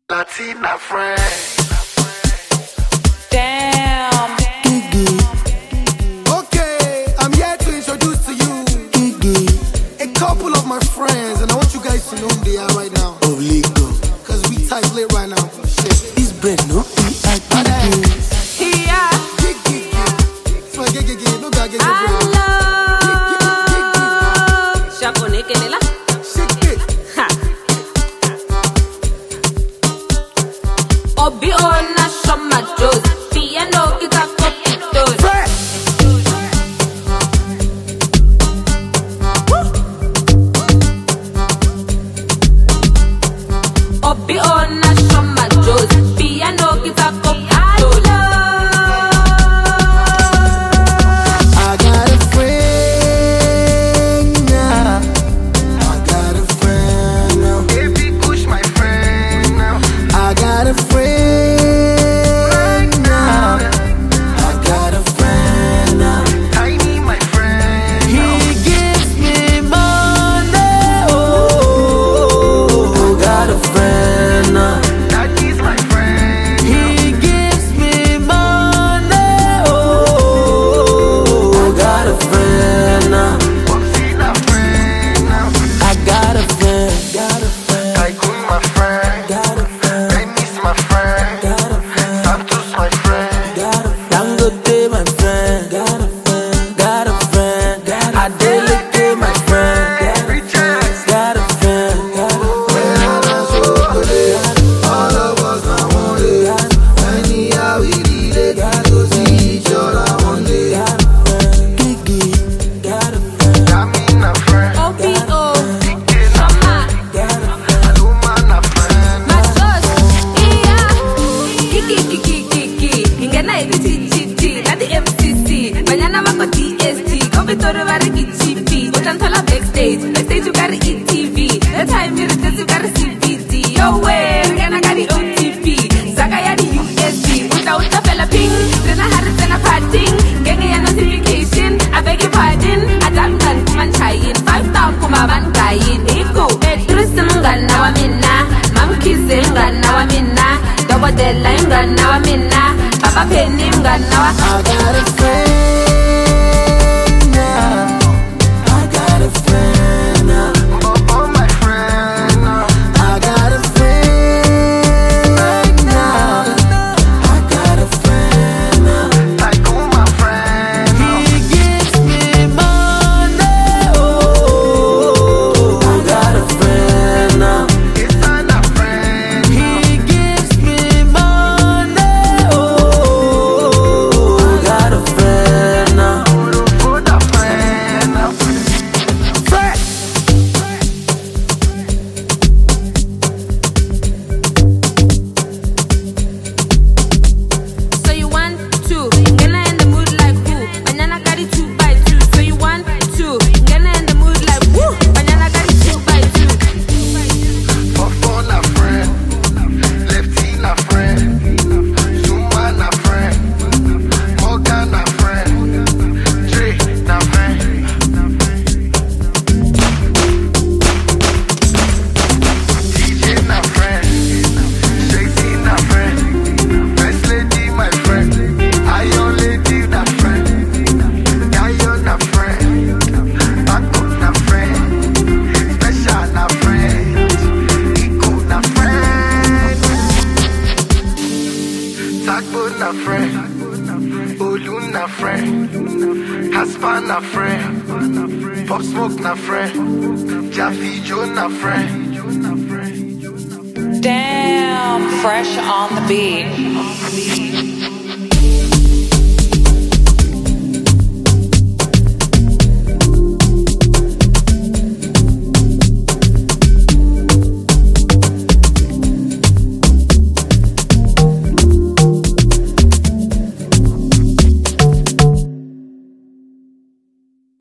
Latina friend. Damn. Gigi. Okay, I'm here to introduce to you Gigi. a couple of my friends, and I want you guys to know who they are right now. Of Lagos. Cause we tight late right now. Shit. This bread, no? Gigi. Yeah. Gigi. So Gigi, no guy get I love Shakone Kelela. Shake it. Ha. Obi ona shoma dos. Piano kita kopi dos. Obi ona shoma dos. Piano kita kopi dos. I got a friend now. I got a friend now. Baby, push my friend now. I got a friend now. I got a friend now. Tiny, my friend. He gives me money. Oh, got a friend now. Daddy's my friend. He gives me money. Oh, got a friend now. Popsy, my friend now. I got a friend. Got a friend. Tycoon, my friend. Got a friend. Dennis, my friend. Got a friend. Santos, my friend. Got a friend. Dangote, my friend. Got a friend. Got a friend. Adeleke, my friend. Richard. Got a friend. Got a friend. All of us now want it. Anyhow we did it. To see each other one day. Gigi. Got a friend. Dami, my friend. OPO. Dike, na Shoma. Got a friend. Aluma, na friend. Machos. Iya. Kiki. Ingena iti GT. Nadi MCC. Banyana mako DST. Kombitori vari GP. Utanthola backstage. Backstage you got ETV. The time you return you got CBD. Yo way. Ingena got OTP. Zaka ya di USB. Uta fella ping. Tena hari tena parting. Genge ya notification. I beg your pardon. Adamkan kuman chayin. 5 star kumaban kayin. Iko. Petrus mngana wa mina. Mamkize mngana wa mina. Dobodela mngana wa mina. Papa Penny mngana wa. I got a friend now. I got a friend now. Oh, my friend now. I got a friend now. I got a friend now. Tycoon, my friend He now. gives me money. Oh, I got a friend now. It's not a friend. He gives me money. Oh, I got a friend now. Put a friend now. Fresh. So you want to. Ngena in the mood like who? Banyana got it 2 by 2. So you want to. Ngena in the mood like who? Banyana got it 2 by 2. Fofo, na friend. Lefty, na friend. Zuma, na friend. Morgan, na friend. Dre, na friend. DJ, na friend. Shady, na friend. First lady, my friend. Iron lady, na friend. Gaio, na friend. Paco, na friend. Special, na friend. Iko, na friend. Tagbo, na friend. Olu, na friend. Haspa, na friend. Pop Smoke, na friend. Jaffe Joe, na friend. Damn, fresh on the beat.